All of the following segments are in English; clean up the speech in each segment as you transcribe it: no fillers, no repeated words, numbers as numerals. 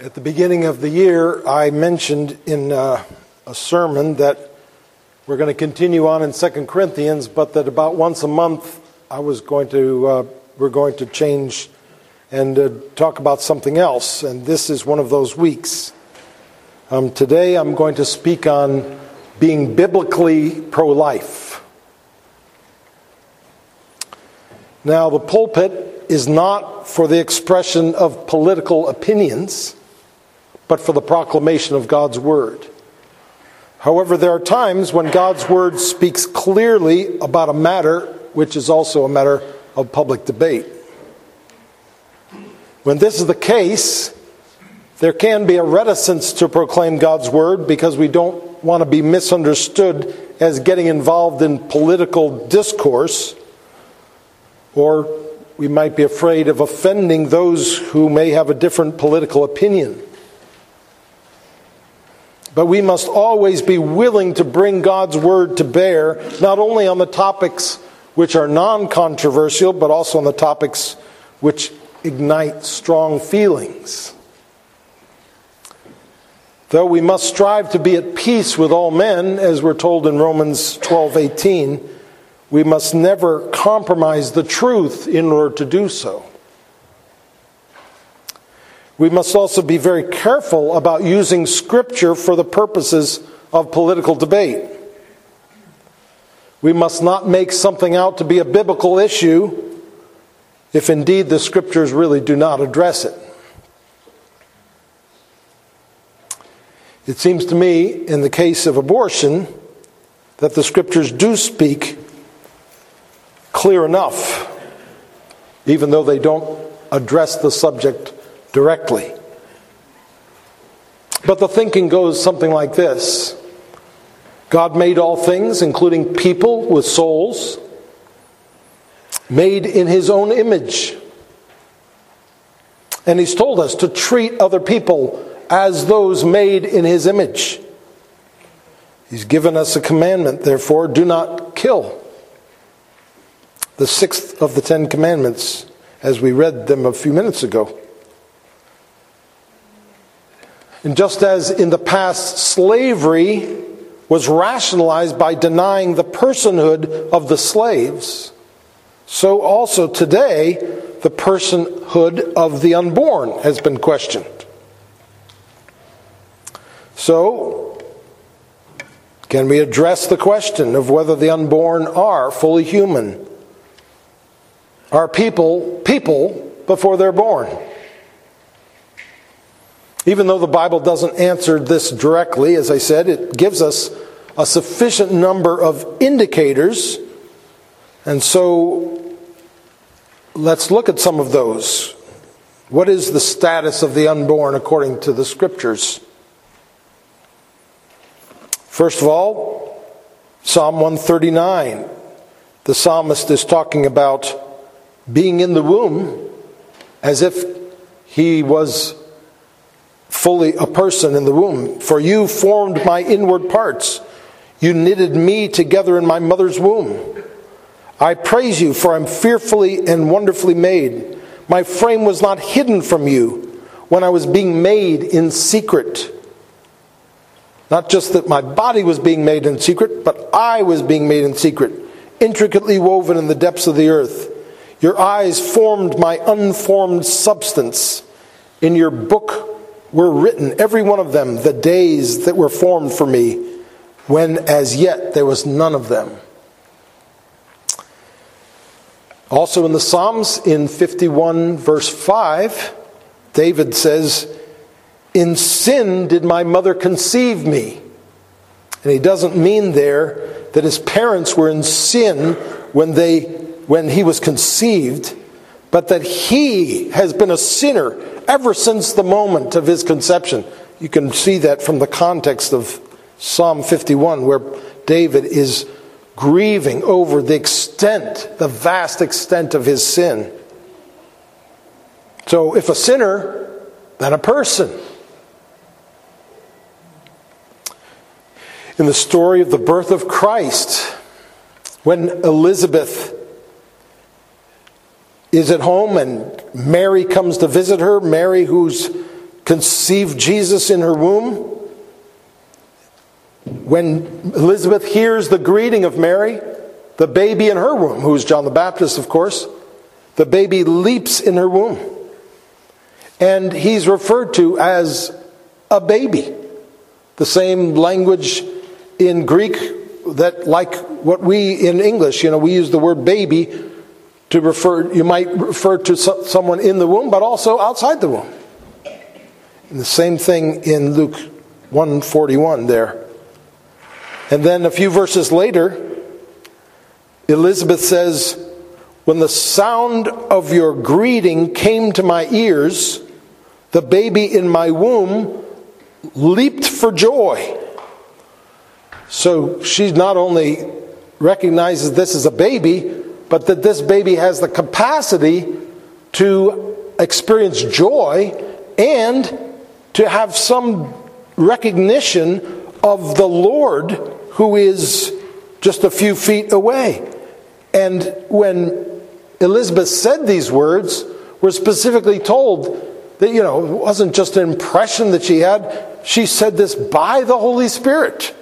At the beginning of the year, I mentioned in a sermon that we're going to continue on in 2 Corinthians, but that about once a month we're going to change and talk about something else, and this is one of those weeks. Today I'm going to speak on being biblically pro-life. Now, the pulpit is not for the expression of political opinions, but for the proclamation of God's Word. However, there are times when God's Word speaks clearly about a matter which is also a matter of public debate. When this is the case, there can be a reticence to proclaim God's Word because we don't want to be misunderstood as getting involved in political discourse, or we might be afraid of offending those who may have a different political opinion. But we must always be willing to bring God's Word to bear, not only on the topics which are non-controversial, but also on the topics which ignite strong feelings. Though we must strive to be at peace with all men, as we're told in Romans 12:18, we must never compromise the truth in order to do so. We must also be very careful about using Scripture for the purposes of political debate. We must not make something out to be a biblical issue if indeed the Scriptures really do not address it. It seems to me, in the case of abortion, that the Scriptures do speak clear enough, even though they don't address the subject directly. But the thinking goes something like this. God made all things, including people with souls, made in His own image. And He's told us to treat other people as those made in His image. He's given us a commandment, therefore, do not kill. The sixth of the 10 Commandments, as we read them a few minutes ago. And just as in the past slavery was rationalized by denying the personhood of the slaves, so also today the personhood of the unborn has been questioned. So, can we address the question of whether the unborn are fully human? Are people before they're born? Even though the Bible doesn't answer this directly, as I said, it gives us a sufficient number of indicators. And so, let's look at some of those. What is the status of the unborn according to the Scriptures? First of all, Psalm 139. The psalmist is talking about being in the womb as if he was fully a person in the womb. For you formed my inward parts. You knitted me together in my mother's womb. I praise you, for I'm fearfully and wonderfully made. My frame was not hidden from you when I was being made in secret. Not just that my body was being made in secret, but I was being made in secret, intricately woven in the depths of the earth. Your eyes formed my unformed substance. In your book were written, every one of them, the days that were formed for me, when as yet there was none of them. Also in the Psalms, in 51 verse 5, David says, in sin did my mother conceive me. And he doesn't mean there that his parents were in sin when he was conceived, but that he has been a sinner ever since the moment of his conception. You can see that from the context of Psalm 51, where David is grieving over the vast extent of his sin. So if a sinner, then a person. In the story of the birth of Christ, when Elizabeth is at home and Mary comes to visit her, Mary who's conceived Jesus in her womb. When Elizabeth hears the greeting of Mary, the baby in her womb, who is John the Baptist, of course, the baby leaps in her womb. And he's referred to as a baby. The same language in Greek that, like what we in English, we use the word baby to refer, you might refer to someone in the womb, but also outside the womb. And the same thing in Luke 1:41 there. And then a few verses later, Elizabeth says, when the sound of your greeting came to my ears, the baby in my womb leaped for joy. So she not only recognizes this as a baby, but that this baby has the capacity to experience joy and to have some recognition of the Lord who is just a few feet away. And when Elizabeth said these words, we're specifically told that, it wasn't just an impression that she had. She said this by the Holy Spirit.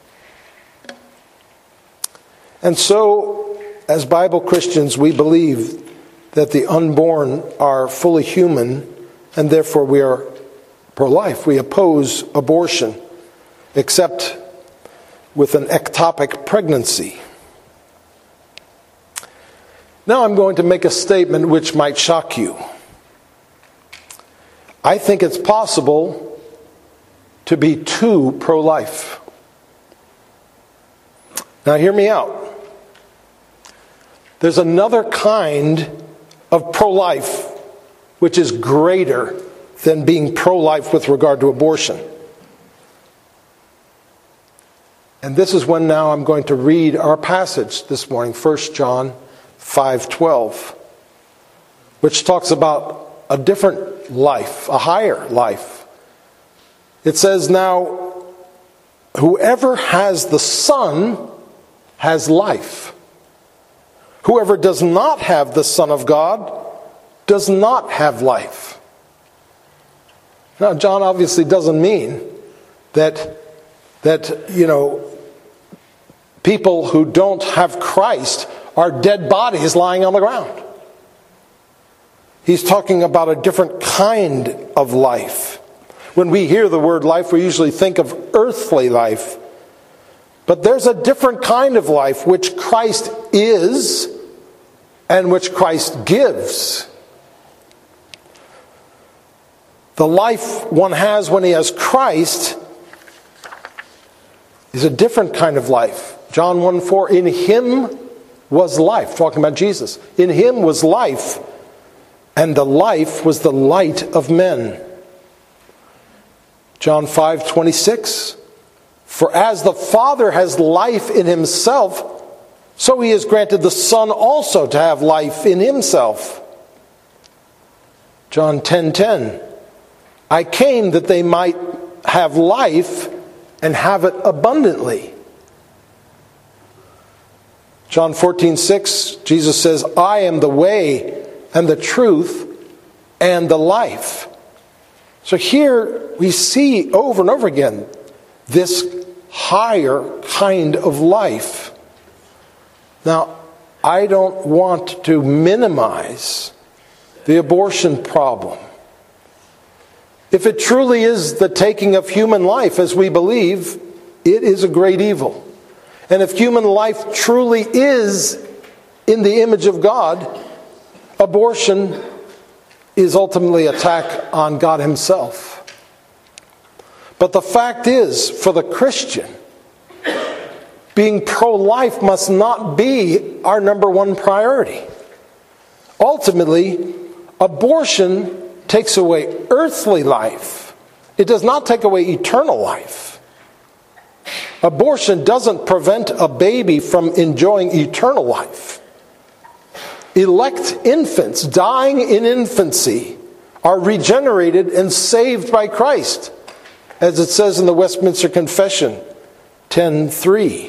And so, as Bible Christians, we believe that the unborn are fully human, and therefore we are pro-life. We oppose abortion, except with an ectopic pregnancy. Now I'm going to make a statement which might shock you. I think it's possible to be too pro-life. Now hear me out. There's another kind of pro-life which is greater than being pro-life with regard to abortion. And this is when now I'm going to read our passage this morning, 1 John 5:12, which talks about a different life, a higher life. It says, now, whoever has the Son has life. Whoever does not have the Son of God does not have life. Now, John obviously doesn't mean that people who don't have Christ are dead bodies lying on the ground. He's talking about a different kind of life. When we hear the word life, we usually think of earthly life. But there's a different kind of life which Christ is and which Christ gives. The life one has when he has Christ is a different kind of life. John 1:4, in him was life, talking about Jesus. In him was life, and the life was the light of men. John 5:26, for as the Father has life in himself, so he has granted the Son also to have life in himself. John 10:10, I came that they might have life and have it abundantly. John 14:6, Jesus says, I am the way and the truth and the life. So here we see over and over again this higher kind of life. Now, I don't want to minimize the abortion problem. If it truly is the taking of human life, as we believe, it is a great evil. And if human life truly is in the image of God, abortion is ultimately an attack on God himself. But the fact is, for the Christian, being pro-life must not be our number one priority. Ultimately, abortion takes away earthly life. It does not take away eternal life. Abortion doesn't prevent a baby from enjoying eternal life. Elect infants dying in infancy are regenerated and saved by Christ, as it says in the Westminster Confession 10:3.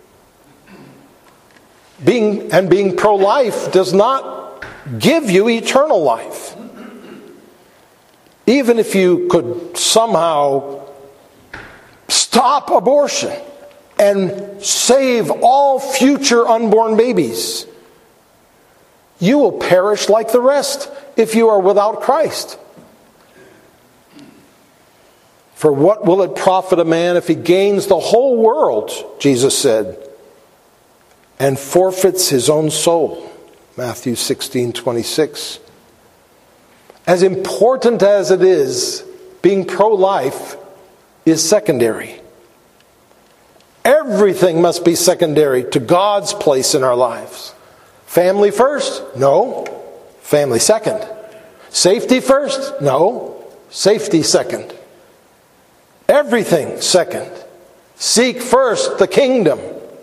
Being pro-life does not give you eternal life. even if you could somehow stop abortion and save all future unborn babies, you will perish like the rest if you are without Christ. For what will it profit a man if he gains the whole world, Jesus said, and forfeits his own soul? Matthew 16:26. As important as it is, being pro-life is secondary. Everything must be secondary to God's place in our lives. Family first? No. Family second. Safety first? No. Safety second. Everything second. Seek first the kingdom.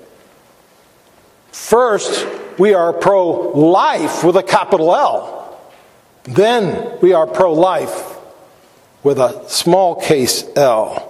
First, we are pro-life with a capital L. Then we are pro-life with a small case L.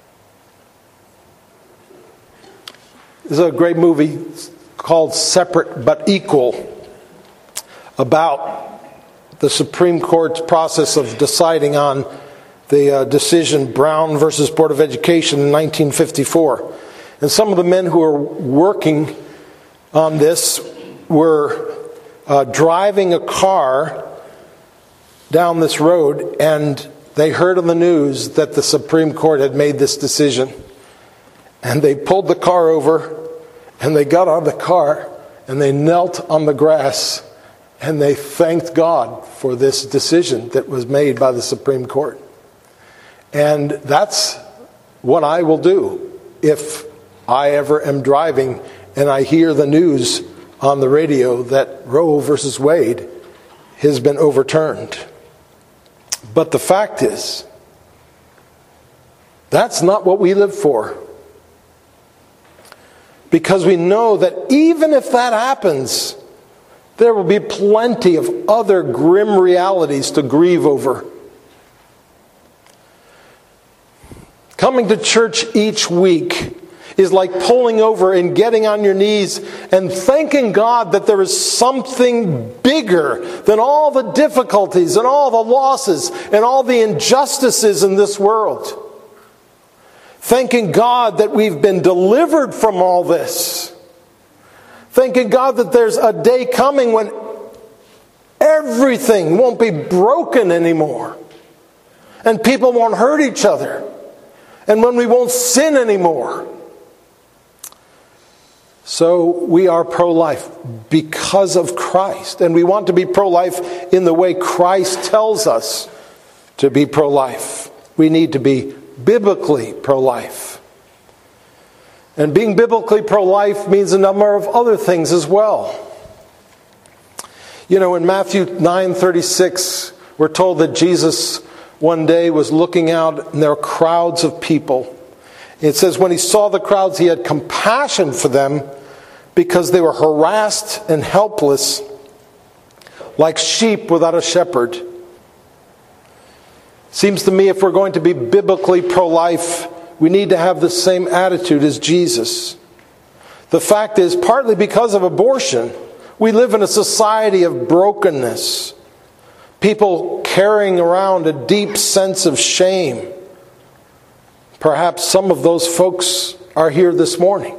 There's a great movie called Separate but Equal about the Supreme Court's process of deciding on the decision Brown versus Board of Education in 1954. And some of the men who were working on this were driving a car down this road, and they heard on the news that the Supreme Court had made this decision. And they pulled the car over, and they got out of the car, and they knelt on the grass, and they thanked God for this decision that was made by the Supreme Court. And that's what I will do if I ever am driving and I hear the news on the radio that Roe versus Wade has been overturned. But the fact is, that's not what we live for. Because we know that even if that happens, there will be plenty of other grim realities to grieve over. Coming to church each week is like pulling over and getting on your knees and thanking God that there is something bigger than all the difficulties and all the losses and all the injustices in this world. Thanking God that we've been delivered from all this. Thanking God that there's a day coming when everything won't be broken anymore. And people won't hurt each other. And when we won't sin anymore. So we are pro-life because of Christ. And we want to be pro-life in the way Christ tells us to be pro-life. We need to be biblically pro-life. And being biblically pro-life means a number of other things as well. You know, in Matthew 9:36, we're told that Jesus one day was looking out and there were crowds of people. It says when he saw the crowds, he had compassion for them because they were harassed and helpless like sheep without a shepherd. Seems to me if we're going to be biblically pro-life, we need to have the same attitude as Jesus. The fact is, partly because of abortion, we live in a society of brokenness. People carrying around a deep sense of shame. Perhaps some of those folks are here this morning.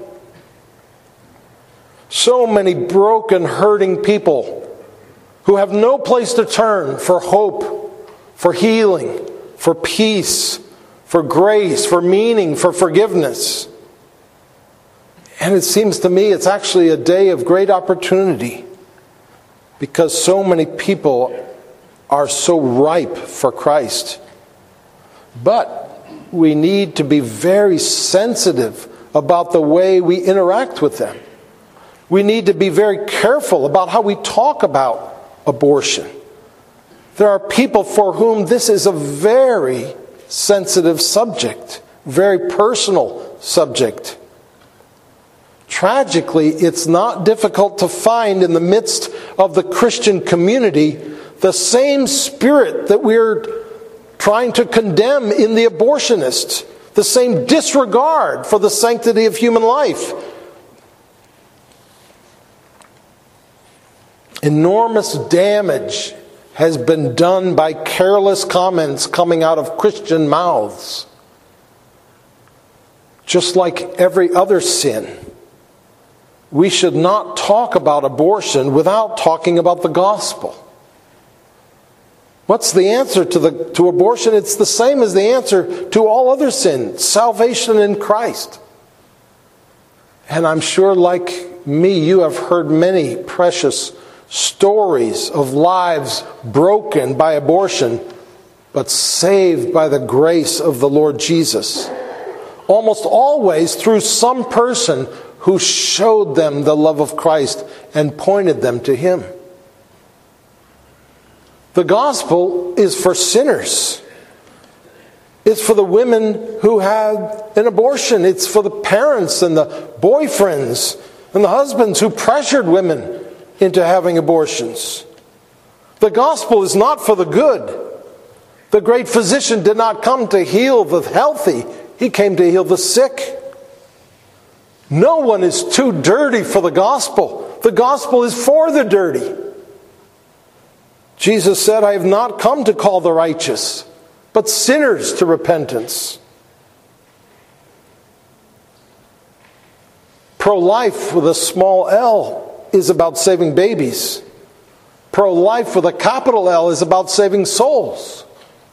So many broken, hurting people who have no place to turn for hope, for healing, for peace, for grace, for meaning, for forgiveness. And it seems to me it's actually a day of great opportunity because so many people are so ripe for Christ. But we need to be very sensitive about the way we interact with them. We need to be very careful about how we talk about abortion. There are people for whom this is a very sensitive subject, very personal subject. Tragically, it's not difficult to find in the midst of the Christian community the same spirit that we're trying to condemn in the abortionists, the same disregard for the sanctity of human life. Enormous damage has been done by careless comments coming out of Christian mouths. Just like every other sin, we should not talk about abortion without talking about the gospel. What's the answer to abortion? It's the same as the answer to all other sin: salvation in Christ. And I'm sure, like me, you have heard many precious stories of lives broken by abortion, but saved by the grace of the Lord Jesus. Almost always through some person who showed them the love of Christ and pointed them to Him. The gospel is for sinners. It's for the women who had an abortion. It's for the parents and the boyfriends and the husbands who pressured women into having abortions. The gospel is not for the good. The great physician did not come to heal the healthy. He came to heal the sick. No one is too dirty for the gospel. The gospel is for the dirty. Jesus said, "I have not come to call the righteous, but sinners to repentance." Pro-life with a small L is about saving babies. Pro-life with a capital L is about saving souls.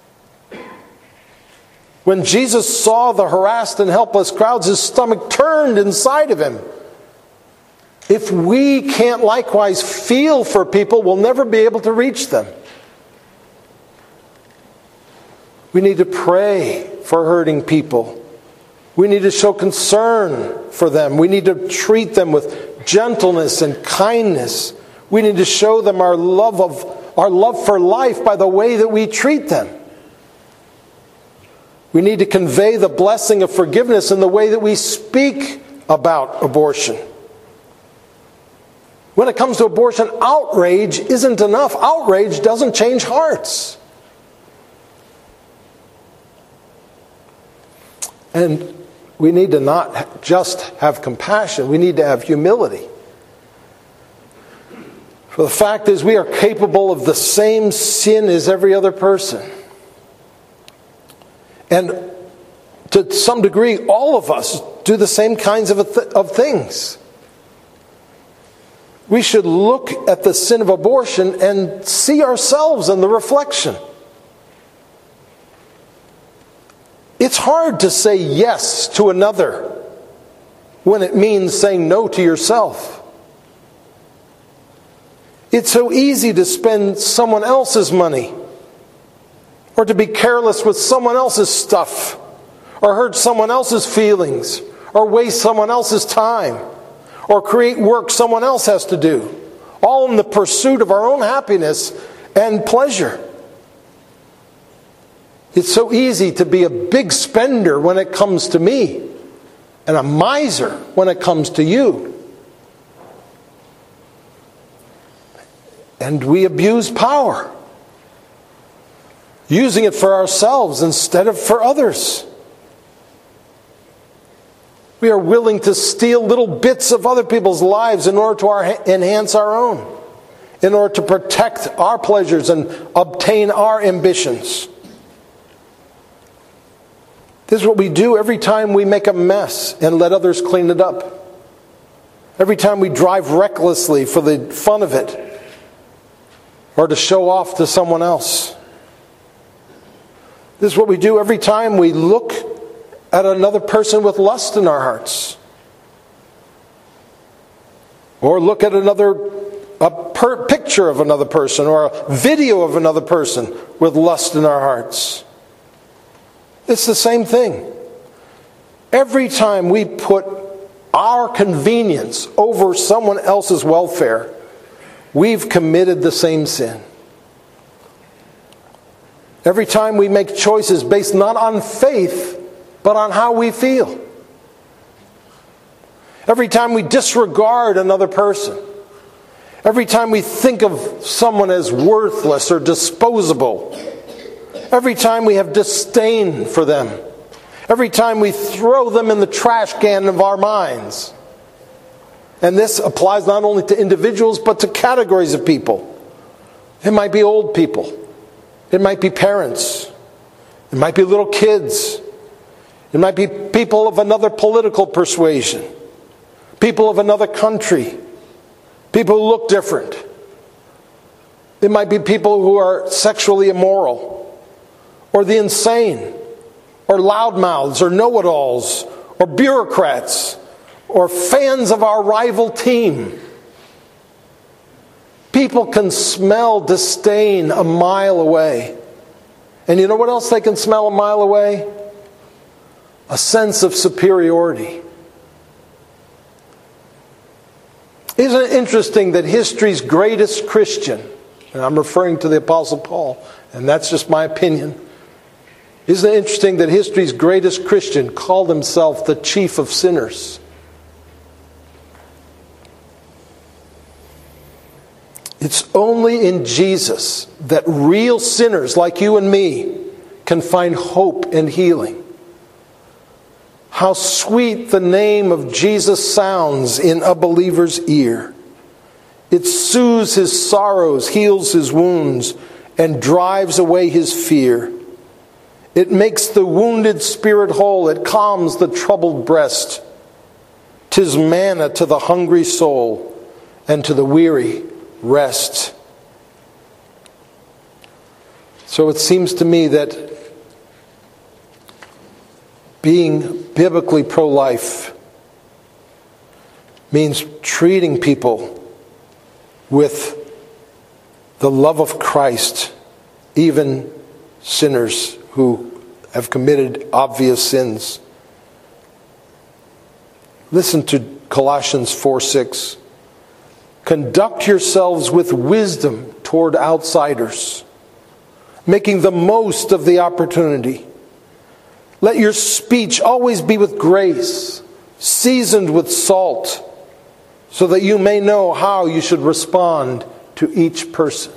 When Jesus saw the harassed and helpless crowds, His stomach turned inside of Him. If we can't likewise feel for people, we'll never be able to reach them. We need to pray for hurting people. We need to show concern for them. We need to treat them with gentleness and kindness. We need to show them our love for life by the way that we treat them. We need to convey the blessing of forgiveness in the way that we speak about abortion. When it comes to abortion, outrage isn't enough. Outrage doesn't change hearts. And we need to not just have compassion, we need to have humility. For the fact is, we are capable of the same sin as every other person. And to some degree, all of us do the same kinds of things. We should look at the sin of abortion and see ourselves in the reflection. It's hard to say yes to another when it means saying no to yourself. It's so easy to spend someone else's money, or to be careless with someone else's stuff, or hurt someone else's feelings, or waste someone else's time, or create work someone else has to do, all in the pursuit of our own happiness and pleasure. It's so easy to be a big spender when it comes to me, and a miser when it comes to you. And we abuse power, using it for ourselves instead of for others. We are willing to steal little bits of other people's lives in order to enhance our own, in order to protect our pleasures and obtain our ambitions. This is what we do every time we make a mess and let others clean it up. Every time we drive recklessly for the fun of it, or to show off to someone else. This is what we do every time we look at another person with lust in our hearts. Or look at a picture of another person, or a video of another person with lust in our hearts. It's the same thing. Every time we put our convenience over someone else's welfare, we've committed the same sin. Every time we make choices based not on faith, but on how we feel. Every time we disregard another person. Every time we think of someone as worthless or disposable. Every time we have disdain for them. Every time we throw them in the trash can of our minds. And this applies not only to individuals, but to categories of people. It might be old people. It might be parents. It might be little kids. It might be people of another political persuasion. People of another country. People who look different. It might be people who are sexually immoral, or the insane, or loudmouths, or know-it-alls, or bureaucrats, or fans of our rival team. People can smell disdain a mile away. And you know what else they can smell a mile away? A sense of superiority. Isn't it interesting that history's greatest Christian, and I'm referring to the Apostle Paul, and that's just my opinion. Isn't it interesting that history's greatest Christian called himself the chief of sinners? It's only in Jesus that real sinners like you and me can find hope and healing. How sweet the name of Jesus sounds in a believer's ear. It soothes his sorrows, heals his wounds, and drives away his fear. It makes the wounded spirit whole. It calms the troubled breast. 'Tis manna to the hungry soul, and to the weary rest. So it seems to me that being biblically pro-life means treating people with the love of Christ, even sinners who have committed obvious sins. Listen to Colossians 4:6. Conduct yourselves with wisdom toward outsiders, making the most of the opportunity. Let your speech always be with grace, seasoned with salt, so that you may know how you should respond to each person.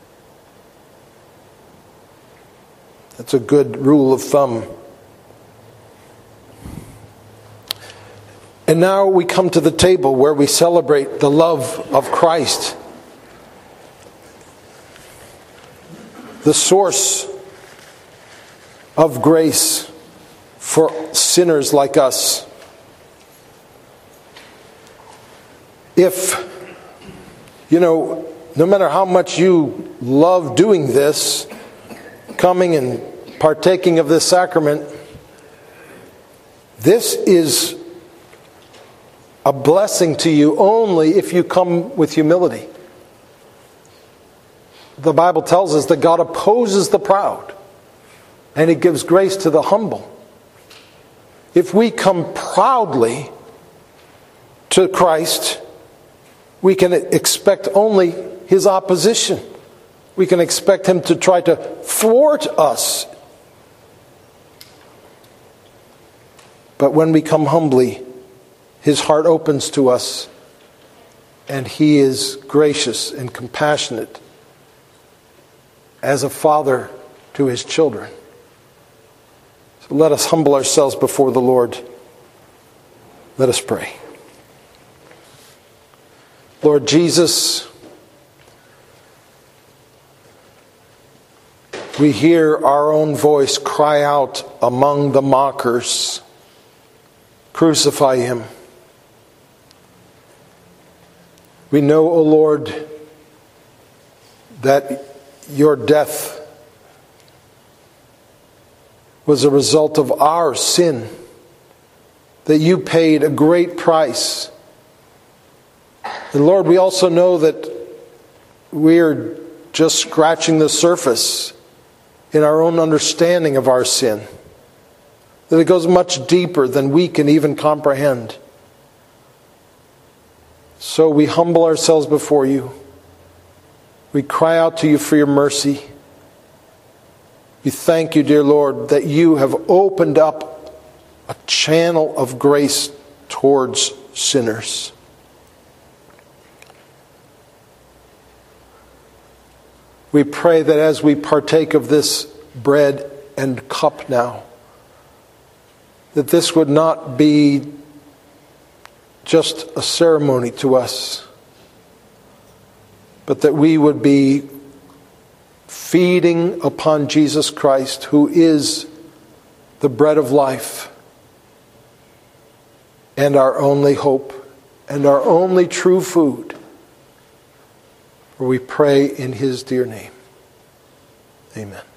That's a good rule of thumb. And now we come to the table where we celebrate the love of Christ, the source of grace for sinners like us. If, no matter how much you love doing this, coming and partaking of this sacrament, this is a blessing to you only if you come with humility. The Bible tells us that God opposes the proud, and He gives grace to the humble. If we come proudly to Christ, we can expect only His opposition. We can expect Him to try to thwart us. But when we come humbly, His heart opens to us, and He is gracious and compassionate as a father to His children. So let us humble ourselves before the Lord. Let us pray. Lord Jesus, we hear our own voice cry out among the mockers, "Crucify Him." We know, O Lord, that your death was a result of our sin, that you paid a great price. And Lord, we also know that we are just scratching the surface in our own understanding of our sin, that it goes much deeper than we can even comprehend. So we humble ourselves before you. We cry out to you for your mercy. We thank you, dear Lord, that you have opened up a channel of grace towards sinners. We pray that as we partake of this bread and cup now, that this would not be just a ceremony to us, but that we would be feeding upon Jesus Christ, who is the bread of life and our only hope and our only true food. For we pray in his dear name. Amen.